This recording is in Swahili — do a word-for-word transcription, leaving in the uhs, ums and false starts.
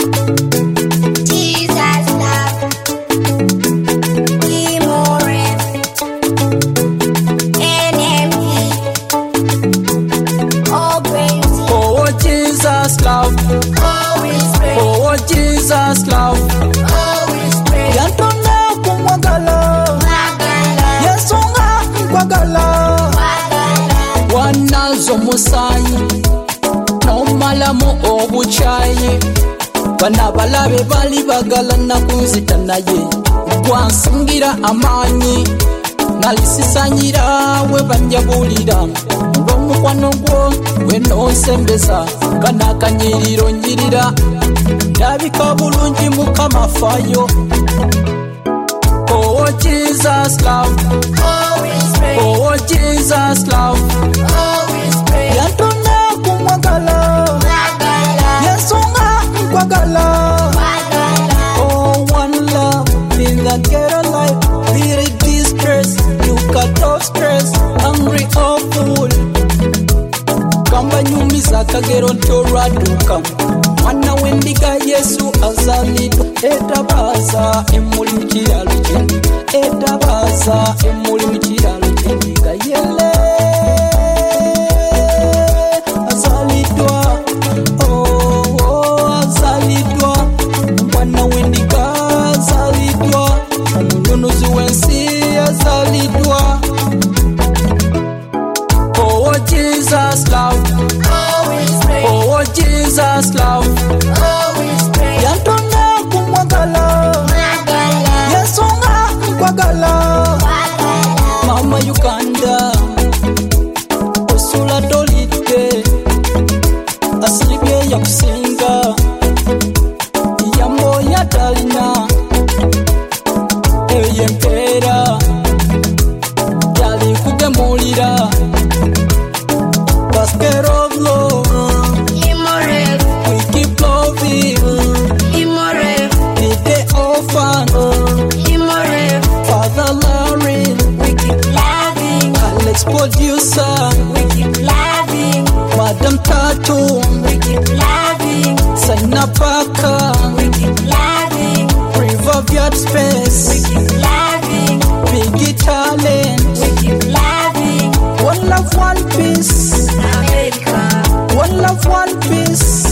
Jesus love, immortal, N M P, all praise. Oh Jesus love, Always pray, oh Jesus love. always pray. Yantona kumwagala, Magala, Yesu nga nkwagala. magala, Wanazo musanyi n'omalamu obukyayi, bana balabe bali bagala nakunzita naye gwansingira amaanyi nalisisanyira we banjabulira ng'omukwano gwo gwe n'onsembeza kana akanyiriro njirira ndabika bulungi mukama faayo. Oh Jesus love, always pray, oh Jesus love. always pray. Yantona kumwagala, Magala, Yesu nga nkwagala. magala, Oh, one love in the ghetto life. Really distress, you cut off stress, hungry or full. Kamba nyumiza kagero ntorwaduka, mwana w'endiga Yesu azalidwa. Etabaza emuli mu kiralo kye, etabaza emuli mu kiralo ky'endiga yele azalidwa. Oh, oh, azalidwa, mwana w'endiga azalidwa, omununuzi w'ensi azalidwa. Oh Jesus love, always pray, oh Jesus love. always pray. Yantona kumwagala, Magala, Yesu nga nkwagala. magala, Mama Uganda, osula tolidde, asilibye yakusinga, yamboya talina, eyo empeera yali kugemulira. Basket of love, immortal, we keep loving, immortal, need the orphan, immortal. Father Larry, We keep loving, Alex producer, we keep loving, Madam Tattoo, we keep loving, Saina Parker, we keep loving, River Viat we Space, keep loving, Biggie Talent, we keep loving. one love, one peace, America, one love, one peace.